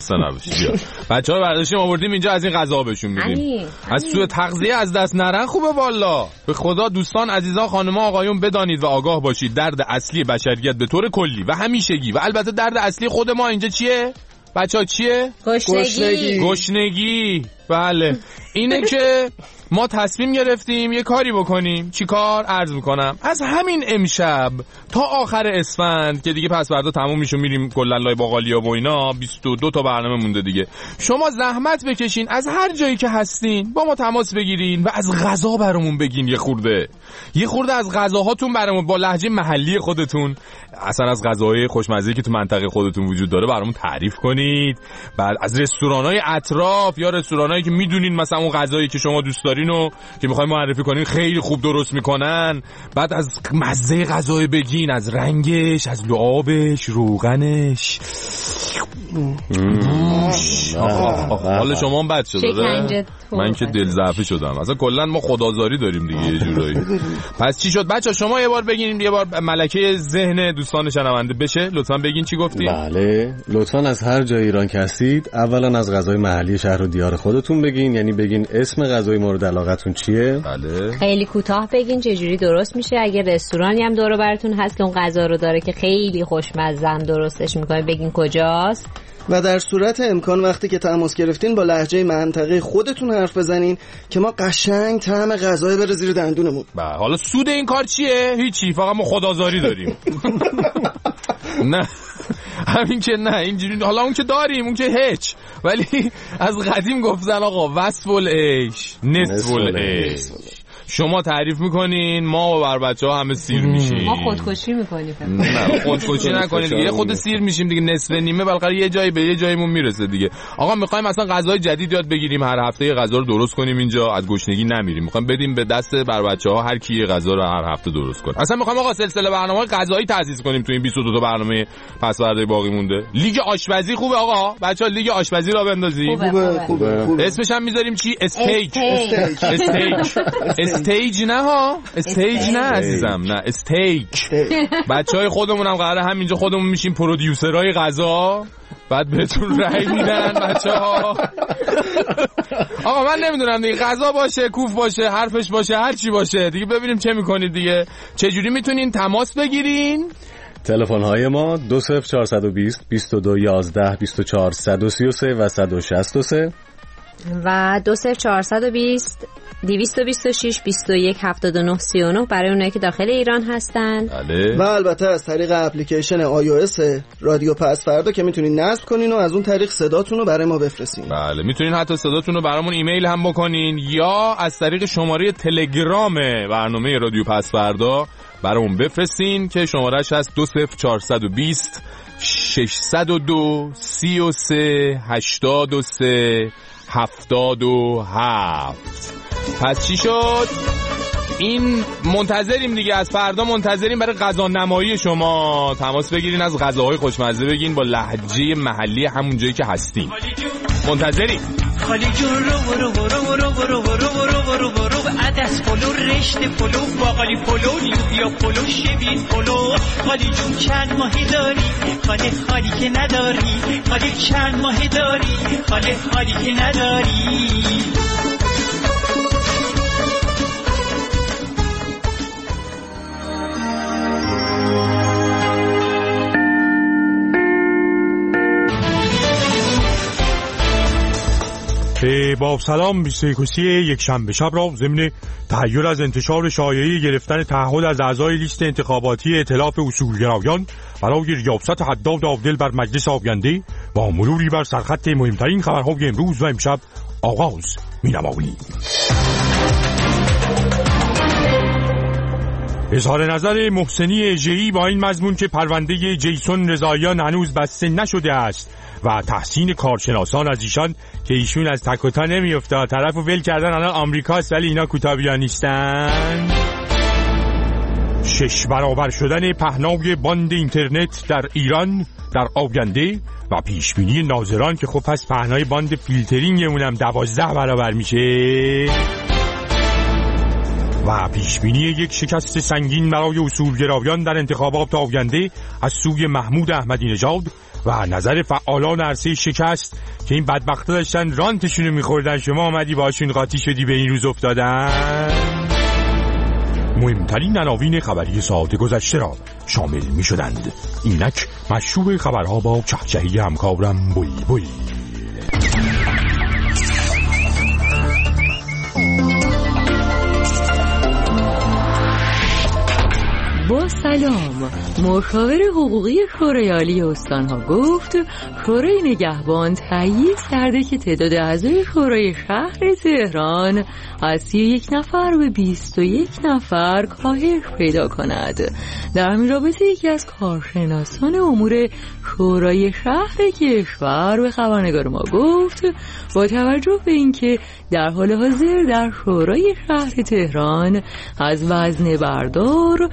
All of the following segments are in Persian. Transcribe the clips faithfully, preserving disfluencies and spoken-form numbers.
خسته نباشید. بیا بچه‌ها برداشتیم آوردیم اینجا از این غذا بهشون میدیم. از سوء تغذیه از دست نرن خوبه والا. به خدا دوستان عزیزان خانم‌ها آقایون بدانید و آگاه باشید درد اصلی بشریت به طور کلی و همیشگی و البته درد اصلی خود ما اینجا چیه؟ بچه‌ها چیه؟ گشنگی. گشنگی. بله. اینه که ما تصمیم گرفتیم یه کاری بکنیم. چی کار؟ عرض میکنم از همین امشب تا آخر اسفند که دیگه پس فردا تموم میشه میریم کلا لای باقالیا و اینا، بیست و دو تا برنامه مونده دیگه. شما زحمت بکشین از هر جایی که هستین با ما تماس بگیرین و از غذا برامون بگین. یه خورده یه خورده از غذاهاتون برامون با لهجه محلی خودتون، اصلا از غذاهای خوشمزه‌ای که تو منطقه خودتون وجود داره برامون تعریف کنید. بعد از رستوران‌های اطراف یا رستورانایی که میدونین مثلا اون غذایی که شما دوست دارین و که می‌خوایم معرفی کنین خیلی خوب درست میکنن. بعد از مزه غذای بگین، از رنگش، از لعابش، روغنش. حالا شما هم بد شد داره؟ من که دل ضعفی شدم. اصلا کلا ما خدازاری داریم دیگه یه جورایی. پس چی شد بچا؟ شما یه بار بگین، یه بار ملکه ذهن دوستان شنونده بشه لطفاً بگین چی گفتین. بله لطفاً از هر جای ایران که هستید اولا از غذای محلی شهر و دیار خودتون بگین، یعنی بگین اسم غذای مورد علاقتون چیه. بله خیلی کوتاه بگین چه جوری درست میشه. اگه رستورانی هم دور و براتون هست که اون غذا رو داره که خیلی خوشمزه هم درستش میکنه بگین کجاست. و در صورت امکان وقتی که تماس گرفتین با لهجه منطقه خودتون حرف بزنین که ما قشنگ طعم غذای بره زیر دندونمون. بله حالا سود این کار چیه؟ هیچی، فقط ما خدازاری داریم. نه همین که نه اینجوری. حالا اون که داریم اون که هیچ، ولی از قدیم گفتن آقا وصف العیش نصف العیش. شما تعریف میکنین ما و بر بچه ها همه سیر میشیم. ما خودکشی میکنیم. نه خودکشی نکنید دیگه، خود سیر میشیم دیگه، نصف نیمه بالاخره یه جایی به یه جایمون میرسه دیگه. آقا میخوایم مثلا غذای جدید یاد بگیریم، هر هفته یه غذا رو درست کنیم اینجا، از گشنگی نمیریم. میخوایم بدیم به دست بر بچه ها هر کی یه غذا رو هر هفته درست کنه. اصلا میخوایم آقا سلسله برنامه‌های غذایی تأسیس کنیم تو این بیست و دو تا برنامه پس فردا باقی مونده. لیگ آشپزی خوبه آقا، بچه‌ها لیگ آشپزی را بندازیم. خوبه خوبه خوبه. اسمش هم میذاریم چی؟ استیج. استیج. استیج نه ها، استیج نه عزیزم، نه استیج. بچهای خودمون هم قراره همینجا خودمون میشیم پرودیوسرای غذا، بعد بهتون رأی میدن بچه‌ها. آقا من نمیدونم دیگه، غذا باشه، کوف باشه، حرفش باشه، هر چی باشه دیگه، ببینیم چه میکنید دیگه. چه جوری میتونین تماس بگیرین؟ تلفن های ما دو صفر چهارصد و بیست بیست و دو یازده بیست و چهار صد و سی و سه و صد و شصت و سه و دو صفر چهارصد و بیست دویست و بیست و شش بیست و یک هفتاد و نه سی و نه برای اونایی که داخل ایران هستن. بله. و البته از طریق اپلیکیشن آی او اس رادیو پس فردا که میتونین نصب کنین و از اون طریق صداتون رو برای ما بفرستین. بله میتونین حتی صداتون رو برامون ایمیل هم بکنین یا از طریق شماره تلگرام برنامه رادیو پس فردا برامون بفرستین که شمارهش هست دو صفر چهارصد و بیست ششصد و دو سی و سه هشتاد و سه هفتاد و هفت. پس چی شد؟ این منتظریم دیگه، از فردا منتظریم برای غذا نمایی شما. تماس بگیرین، از غذاهای خوشمزه بگین با لهجه محلی همون جایی که هستین. منتظریم. خالی جون رو رو رو رو رو رو رو رو رو رو عدس پلو، رشته پلو، باقالی پلو، لوبیا پلو، شبین پلو. خالی جون چند ماهی داری؟ خالی خالی که نداری. خالی چند ماهی داری؟ خالی خالی که نداری. با سلام بیست و یک یک شنبه شب را ضمن تحیر از انتشار شایعه گرفتن تعهد از اعضای لیست انتخاباتی ائتلاف اصولگرایان برای ریاست حداد عادل بر مجلس آینده با مروری بر سرخط مهمترین خبرهای امروز و امشب آغاز می‌نماییم. اظهار نظر محسنی اژه‌ای با این مضمون که پرونده جیسون رضاییان هنوز بسته نشده است و تحسین کارشناسان از ایشان که ایشون از تک و تا نمیفته، طرفو ول کردن الان آمریکاست ولی اینا کوتاه‌بیا نیستن. شش برابر شدن پهنای باند اینترنت در ایران در آینده و پیشبینی ناظران که خب پس پهنای باند فیلترینگمون هم دوازده برابر میشه و پیشبینی یک شکست سنگین برای اصولگرایان در انتخابات آینده از سوی محمود احمدی نژاد و نظر فعالان عرصه شکست که این بدبختا داشتن رانتشونو میخوردن، شما آمدی باشون قاطی شدی به این روز افتادن. مهمترین عناوین خبری ساعت گذشته را شامل می شدند. اینک مشروع خبرها با چهچهی همکارم بوی بوی. با سلام، مشاور حقوقی شورای عالی استانها گفت شورای نگهبان تایید کرده که تعداد اعضای شورای شهر تهران از سی و یک نفر به بیست و یک نفر کاهش پیدا کند. در همین رابطه یکی از کارشناسان امور شورای شهر کشور به خبرنگار ما گفت با توجه به اینکه در حال حاضر در شورای شهر تهران از وزنه بردار،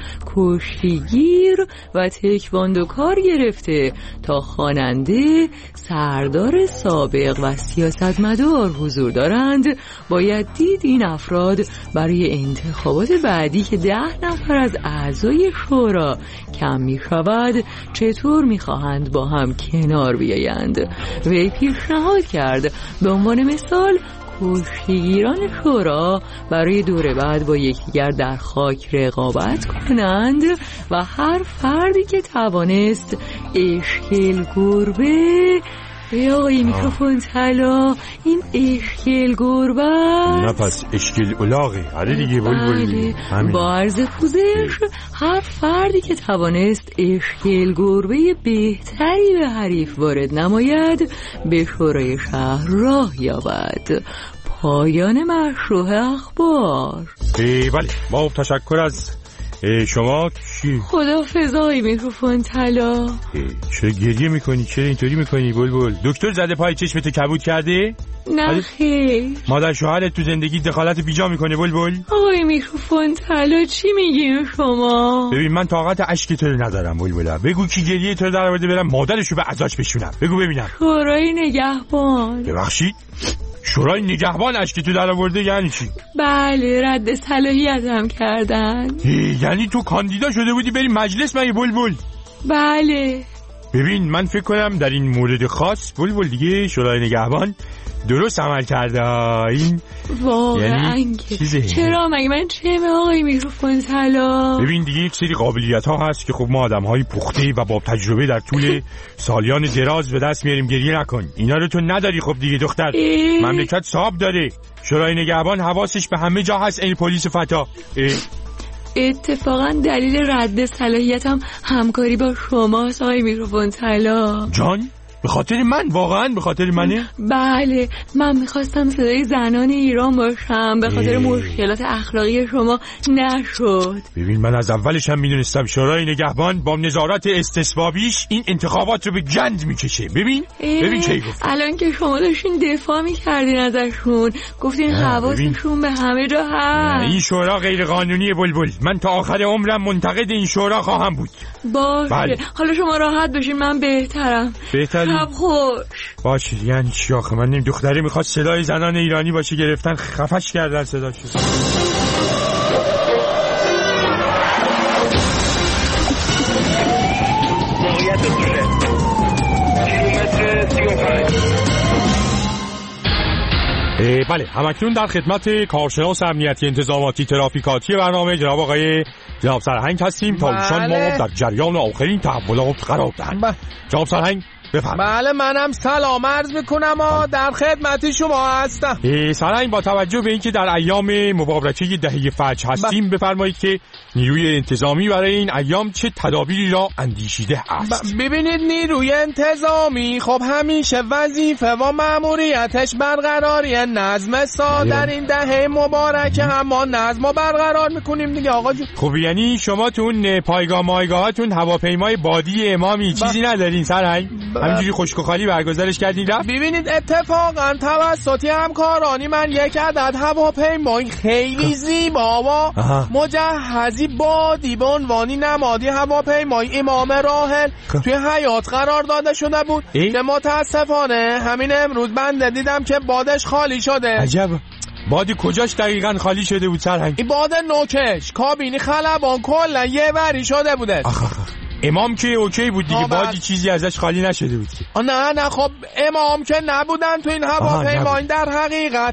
کشتیگیر و تکواندوکار گرفته تا خواننده، سردار سابق و سیاستمدار حضور دارند، باید دید این افراد برای انتخابات بعدی که ده نفر از اعضای شورا کم می شود چطور می خواهند با هم کنار بیایند. وی پیشنهاد کرد به عنوان مثال کشتیگیران شورا برای دوره بعد با یکدیگر در خاک رقابت کنند و هر فردی که توانست اشکل گربه یا آقای میکروفون طلا، این اشکل گربه نه پس اشکل الاغه. آره دیگه بلبل. با عرض پوزش هر فردی که توانست اشکل گربه بهتری به حریف وارد نماید به شورای شهر راه یابد. پایان مشروع اخبار. بله، با تشکر از شما. چی؟ خدا فضای میکروفون طلا. چرا گریه میکنی؟ چرا اینطوری میکنی بلبل؟ دکتر زده پای چشمتو کبود کرده؟ نه خیر. مادر شوهرت تو زندگی دخالت بیجا میکنه بلبل؟ آقای میکروفون طلا چی میگین شما؟ ببین من طاقت اشک تو رو ندارم بلبلا. بگو کی گریه تو رو در آورده برم مادرشو به عزاش بشونم. بگو ببینم. شورای نگهبان. ببخشید؟ شورای نگهبان اشکی تو در آورده یعنی چی؟ بله، رد صلاحیتم کردن. یعنی تو کاندیدا شده بودی بری مجلس مگه بلبل؟ بله. ببین من فکر کنم در این مورد خاص بلبل دیگه شورای نگهبان درست عمل کرده. این واقعا یعنی چرا مگه من چه به آقای میکروفون طلا؟ ببین دیگه یک سری قابلیت ها هست که خب ما آدم های پخته و با تجربه در طول سالیان دراز به دست میاریم. گریه نکن، اینا رو تو نداری. خب دیگه دختر اه؟ مملکت صاحب داره. شورای نگهبان حواسش به همه جا هست، این پلیس فتا. اتفاقا دلیل رد صلاحیتم همکاری با شما آقای میکروفون طلا. جان به خاطر من؟ واقعا به خاطر منه؟ بله، من میخواستم صدای زنان ایران باشم، به خاطر مشکلات اخلاقی شما نشد. ببین من از اولش هم میدونستم شورای نگهبان با نظارت استصوابیش این انتخابات رو به گند میکشه. ببین ببین چه گفت. الان که شما داشتین دفاع میکردین ازشون، گفتین حواسشون به همه جا هست. این شورا غیر قانونیه بلبل. من تا آخر عمرم منتقد این شورا خواهم بود. باشه بله. حالا شما راحت باشین، من بهترم. بهتری؟ شب خوش. باشه یعنی چی آخه؟ من نیم دختری میخواد صدای زنان ایرانی باشه، گرفتن خفش کردن صداشو. بله، همکنون در خدمت کارشناس امنیتی انتظاماتی ترافیکاتی برنامه جناب آقای جناب سرهنگ هستیم تا ایشان ما در جریان آخرین تحولات قرار دهند. جناب سرهنگ بفرمایید. بله منم سلام عرض میکنم و در خدمت شما هستم. سرهنگ با توجه به اینکه در ایام مبارکه دهه فجر هستیم بفرمایید که نیروی انتظامی برای این ایام چه تدابیری را اندیشیده است؟ ببینید نیروی انتظامی خب همیشه وظیفه و مأموریتش برقراری نظم سا در این دهه مبارکه هم ما نظم برقرار میکنیم دیگه آقا جون. خب یعنی شما تو اون پایگاه مایگاهاتون هواپیمای بادی امامی چیزی ندارین سرهنگ؟ همینجوری خشک و خالی برگزارش کردین رفت؟ ببینید اتفاقا توسط همکارانی من یک عدد هواپیمای خیلی زیبا و مجهزی بادی به عنوانی نمادی هواپیمای امام راحل توی حیات قرار داده شده بود که متاسفانه همین امروز بنده دیدم که بادش خالی شده. عجب. بادی کجاش دقیقاً خالی شده بود سرهنگ؟ این باد نوکش کابینی خلبان کلا یه وری شده بوده. امام که اوکی بود دیگه، بادی چیزی ازش خالی نشده بود که. نه نه خب امام که نبودن تو این هواپیما، این در حقیقت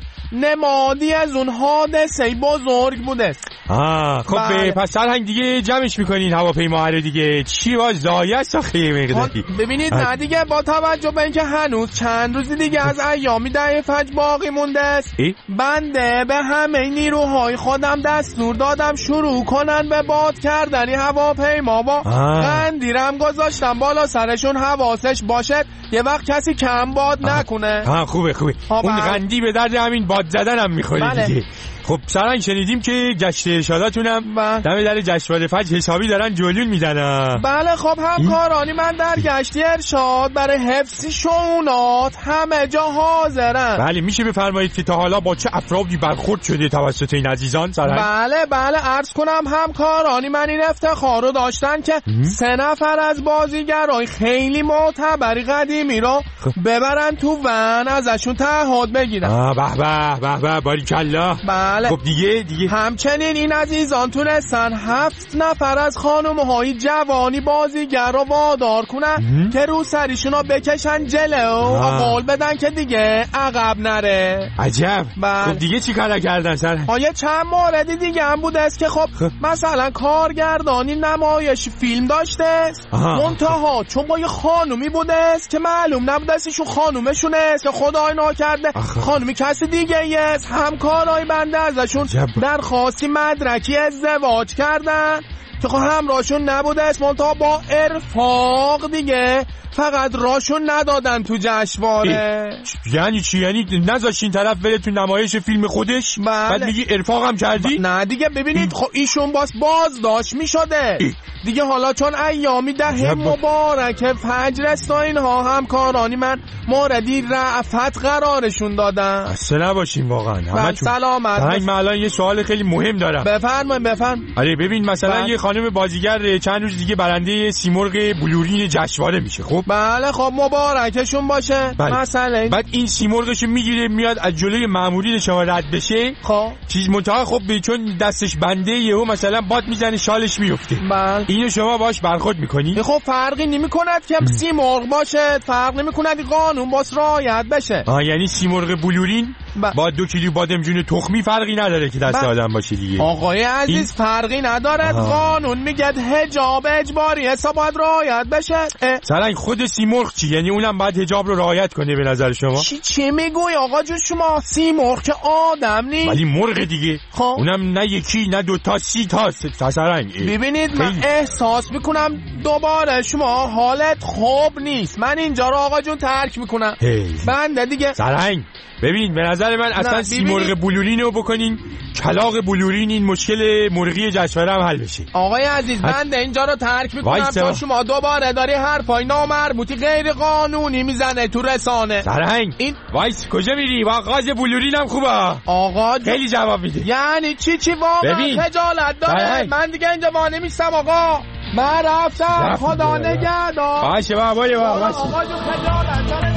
نمادی از اون حادثه بزرگ بوده. آه خب بله. پس سرهنگ دیگه جمعش میکنین هواپیما رو دیگه، چی باز زایه است آخه مقداری. ببینید نه دیگه، با توجه به اینکه هنوز چند روز دیگه از ایامی دهه فجر باقی مونده است، بنده به همه نیروهای خودم دستور دادم شروع کنن به باد کردنی هواپیما. با قندیرم گذاشتم بالا سرشون حواسش باشد یه وقت کسی کم باد نکنه. ها خوبه خوبه، اون قندی به درد همین باد زدن هم میخوره بله. دیگه. خب سرنگ شنیدیم که گشت ارشاداتونم دم در جشنواره فجر حسابی دارن جلون میدن. بله خب همکارانی من در گشت ارشاد برای حفظ شؤونات همه جا حاضرن. بله میشه بفرمایید که تا حالا با چه افرادی برخورد شده توسط این عزیزان سرنگ؟ بله بله عرض کنم همکارانی من این افتخار رو داشتن که سه نفر از بازیگرای خیلی معتبری قدیمی رو ببرن تو ون ازشون تعهد بگیرن. آه به به به به باریکلا. بله. خب دیگه دیگه همچنین این عزیزان تونستن هفت نفر از خانم‌های جوانی بازیگر رو وادار کنن که رو سریشونو بکشن جلو و قول بدن که دیگه عقب نره. عجب. بله. خب دیگه چی کار کردن سر؟ آیا چند موردی دیگه هم بوده است که خب, خب. مثلا کارگردانی نمایش فیلم داشته است، منتها چون با یه خانومی بوده است که معلوم نبوده است ایشون خانومشونه است که خدای ناکرده خانومی کسی دیگه است، همکارای بنده ازشون درخواستی مدرکی ازدواج کردن که خب همراهشون نبوده است، منتها با ارفاق دیگه فقط راشون ندادن تو جشنواره. یعنی چی؟ یعنی نذاشتین طرف بره تو نمایش فیلم خودش؟ بله. بعد میگی ارفاق هم کردی؟ نه دیگه ببینید خب ایشون باز باز داشت میشده دیگه. حالا چون ایامی ده مبارک فجر است و اینها همکارانی من موردی رأفت قرارشون دادن. اصلا نباشین واقعا همه سلامت. من الان یه سوال خیلی مهم دارم. بفرمایید بفرمایید. آره ببین مثلا بله. یه خانم بازیگر چند روز دیگه برنده سیمرغ بلورین جشنواره میشه. خب بله خب مبارکشون باشه. بله. مثلا بعد این سیمرغشو میگیره میاد از جلوی مامورین شما رد بشه. خب چیز منتها خب چون دستش بنده یهو مثلا باد میزنه شالش میفته. بله. اینو شما باش برخورد میکنی؟ خب فرقی نمیکند که سیمرغ باشه، فرق نمیکند قانون باس رعایت بشه. آه یعنی سیمرغ بلورین با, با دو کیلو بادمجون تخمی فرقی نداره که دست با... آدم باشه دیگه. آقای عزیز این... فرقی نداره. آه. قانون میگه حجاب اجباری حساب باید رعایت بشه. سرنگ خود سیمرغ چی؟ یعنی اونم باید حجاب رو رعایت کنه به نظر شما؟ چی چی میگوی آقا جون شما؟ سیمرغ که آدم نیست ولی مرغ دیگه. خب اونم نه یکی نه دو تا سی تا سرنگ. ببینید من احساس میکنم دوباره شما حالت خوب نیست، من اینجا رو آقا جون ترک میکنم. بنده دیگه سرنگ ببین به نظر من اصلا سیمرغ بلورین رو بکنین کلاغ بلورین این مشکل مرغی جشنواره هم حل بشه. آقای عزیز بنده اینجا رو ترک میکنم چون شما دوباره داری حرفای نامربوطی غیر قانونی میزنه تو رسانه. سرهنگ این وایس کجا میری؟ واقعاز بلورین هم خوبه آقا خیلی جواب میده. یعنی چی چی واقعا خجالت داره؟ من دیگه اینجا ما نمیستم آقا، من رفتم خدا نگهدار. باشه بابا باشه بابا آقا جو خجالت داره.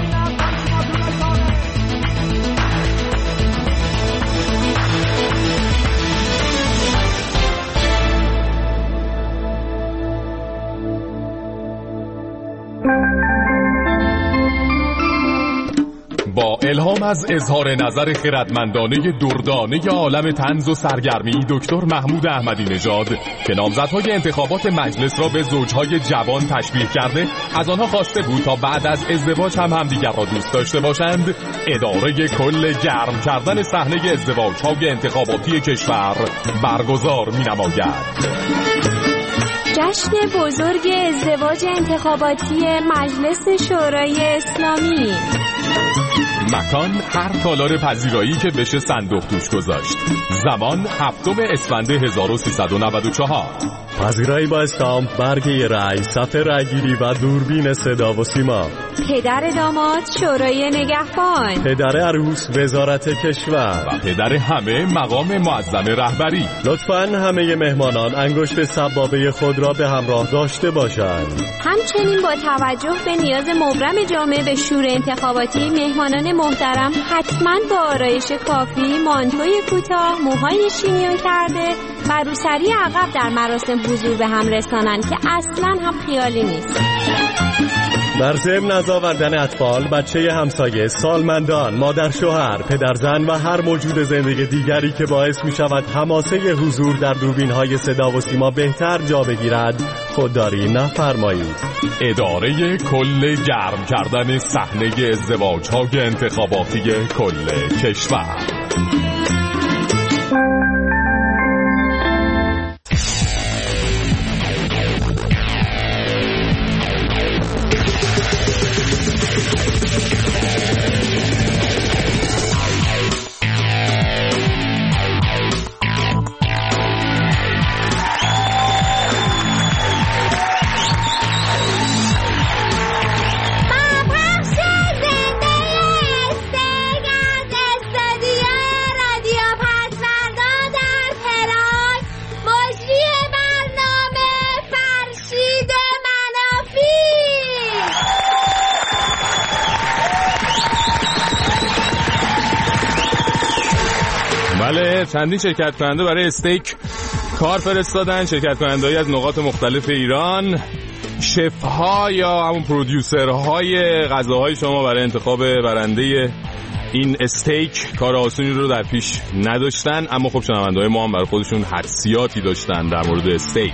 با الهام از اظهار نظر خردمندانه دردانه عالم طنز و سرگرمی دکتر محمود احمدی نژاد که نامزدهای انتخابات مجلس را به زوجهای جوان تشبیه کرده، از آنها خواسته بود تا بعد از ازدواج هم همدیگر را دوست داشته باشند، اداره کل گرم کردن صحنه ازدواج‌های انتخاباتی کشور برگزار می‌نماید. جشن بزرگ ازدواج انتخاباتی مجلس شورای اسلامی. مکان هر تالار پذیرایی که بشه صندوق توش گذاشت. زمان هفتم اسفند هزار و سیصد و نود و چهار. پذیرایی با استامپ، برگه رأی، صفحه رأیگیری و دوربین صدا و سیما. پدر داماد شورای نگهبان، پدر عروس وزارت کشور و پدر همه مقام معظم رهبری. لطفاً همه مهمانان انگشت سبابه خود را به همراه داشته باشند. همچنین با توجه به نیاز مبرم جامعه به شور انتخاباتی، مهمانان محترم حتماً با آرایش کافی، مانتوی کوتاه، موهای شیمیون کرده و روسری عقب در مراسم حضور به هم رسانن که اصلا هم خیالی نیست. در ضمن از آوردن اطفال، بچه همسایه، سالمندان، مادر شوهر، پدر زن و هر موجود زندگی دیگری که باعث می شود حماسه حضور در دوربین های صدا و سیما بهتر جا بگیرد خودداری نفرمایید. اداره کل گرم کردن صحنه ازدواج های انتخاباتی کل کشور. بله، چندین شرکت کننده برای استیک کار فرستادن. شرکت کننده‌ای از نقاط مختلف ایران، شف‌ها یا همون پرودیوسرهای غذاهای شما برای انتخاب برنده این استیک کار آسونی رو در پیش نداشتن، اما خب شنونده‌های ما هم برای خودشون حدسیاتی داشتن در مورد استیک.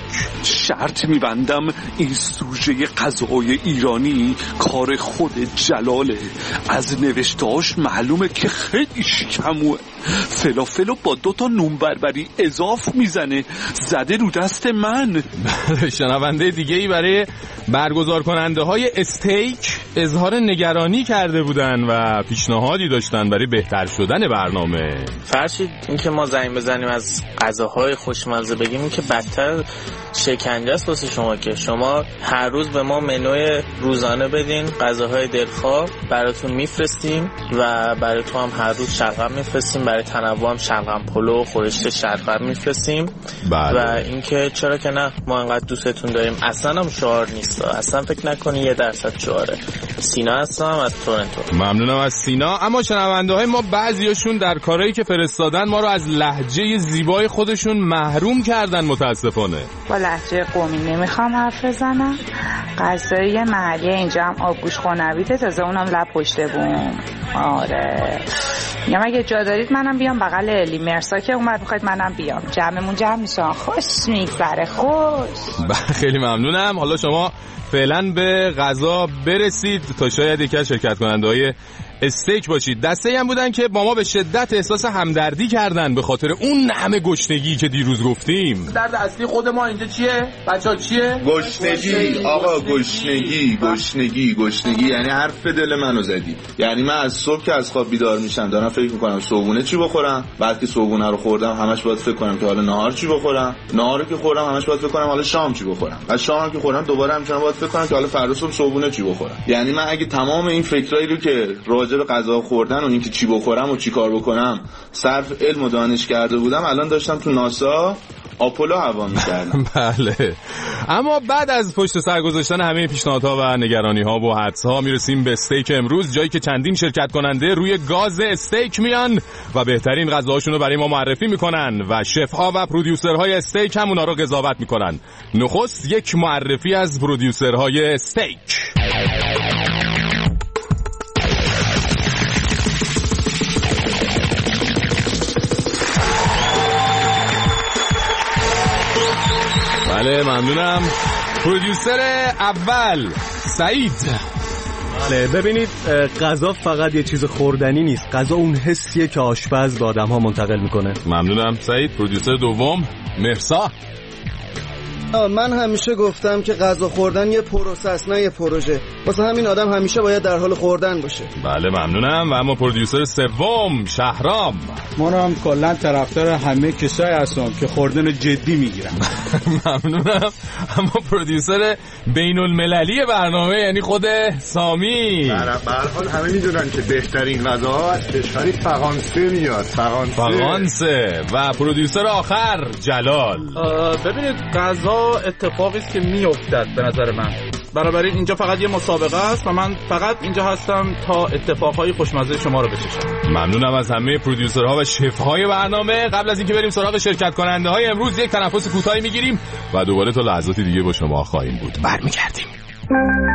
شرط می‌بندم این سوژه غذاهای ایرانی کار خود جلاله. از نوشته‌اش معلومه که خیلی شکموه. فلافلو با دو تا نون بربری اضاف میزنه. زده رو دست من. شنونده دیگه‌ای برای برگزار کننده های استیک اظهار نگرانی کرده بودن و پیشنهادی داشتن برای بهتر شدن برنامه. فرشید این که ما زنگ بزنیم از غذاهای خوشمزه بگیم این که بدتر شکنجه است واسه شما، که شما هر روز به ما منوی روزانه بدین، غذاهای دلخواه براتون میفرستیم و برای تو هم هر روز شلغم میفرستیم، برای تنوع هم شلغم پلو، خورشت شلغم میفرستیم. بله. و اینکه چرا که نه، ما انقدر دوستتون داریم. اصلا هم شعار نیست، اصلا فکر نکنی یه درصد شعاره. سینا هستم از تورنتو. ممنونم از سینا. اما شنونده های ما بعضیاشون در کارهایی که فرستادن ما رو از لهجه زیبای خودشون محروم کردن متاسفانه. با لهجه قومی نمیخوام حرف بزنم. غذای محلی اینجا هم آبگوش خونویته، تازه اونم لب پشته بوم. آره یا اگه جا دارید منم بیام بغل الی مرسا که اومد، میخواید منم بیام، جمعمون جمع میشن، خوش میگذره. خوش. خیلی ممنونم. حالا شما فعلا به غذا برسید تا شاید یکی از شرکت کننده های استیک باشید. دسته هم بودن که با ما به شدت احساس همدردی کردن به خاطر اون همه گشنگی که دیروز گفتیم. درد اصلی خود ما اینجا چیه؟ بچه‌ها چیه؟ گشنگی. آقا گشنگی گشنگی گشنگی یعنی حرف دل منو زدی. یعنی من از صبح که از خواب بیدار میشم دارم فکر میکنم صبحونه چی بخورم، بعد که صبحونه رو خوردم همش باید فکر کنم که حالا نهار چی بخورم، نهار رو که خوردم همش باید فکر کنم حالا شام چی بخورم، بعد شام که خوردم دوباره همچنان باید فکر کنم که حالا فردا صبح صبحونه چی بخورم. یعنی من اگه تمام این فکرایی رو که راجع به غذا خوردن و اینکه چی بخورم و چی کار بکنم صرف علم و دانش کرده بودم، الان داشتم تو ناسا آپولو هوا می‌کردم. بله. اما بعد از پشت سر گذاشتن همه پیشنهادها و نگرانی‌ها و حدس‌ها میرسیم به استیک امروز، جایی که چندین شرکت کننده روی گاز استیک میان و بهترین غذاهاشون رو برای ما معرفی میکنن و شف‌ها و پرودیوسرهای استیک هم اونا رو قضاوت میکنن. نخست یک معرفی از پرودیوسرهای استیک. بله ممنونم. پرودیوسر اول سعید. بله ببینید، غذا فقط یه چیز خوردنی نیست، غذا اون حسیه که آشپز به آدم ها منتقل میکنه. ممنونم سعید. پرودیوسر دوم مرسا. من همیشه گفتم که غذا خوردن یه پروسه است نه یه پروژه، واسه همین آدم همیشه باید در حال خوردن باشه. بله ممنونم. و اما پرودیوسر سوم شهرام. من هم کلا طرفدار همه کسایی هستم که خوردن جدی میگیرن. ممنونم. اما پرودیوسر بین المللی برنامه یعنی خود سامی. به هر حال همه میدونن که بهترین غذا از کشوری فرانسه میاد. فرانسه. فرانسه. و پرودیوسر آخر جلال. ببینید غذا اتفاقی است که میافتد به نظر من. بنابراین اینجا فقط یه مسابقه است و من فقط اینجا هستم تا اتفاقهای خوشمزه شما رو بچشم. ممنونم از همه پرودیوسرها و شف‌های برنامه. قبل از اینکه بریم سراغ شرکت کننده های امروز یک تنفس کوتاهی میگیریم و دوباره تا لحظاتی دیگه با شما خواهیم بود. برمیگردیم.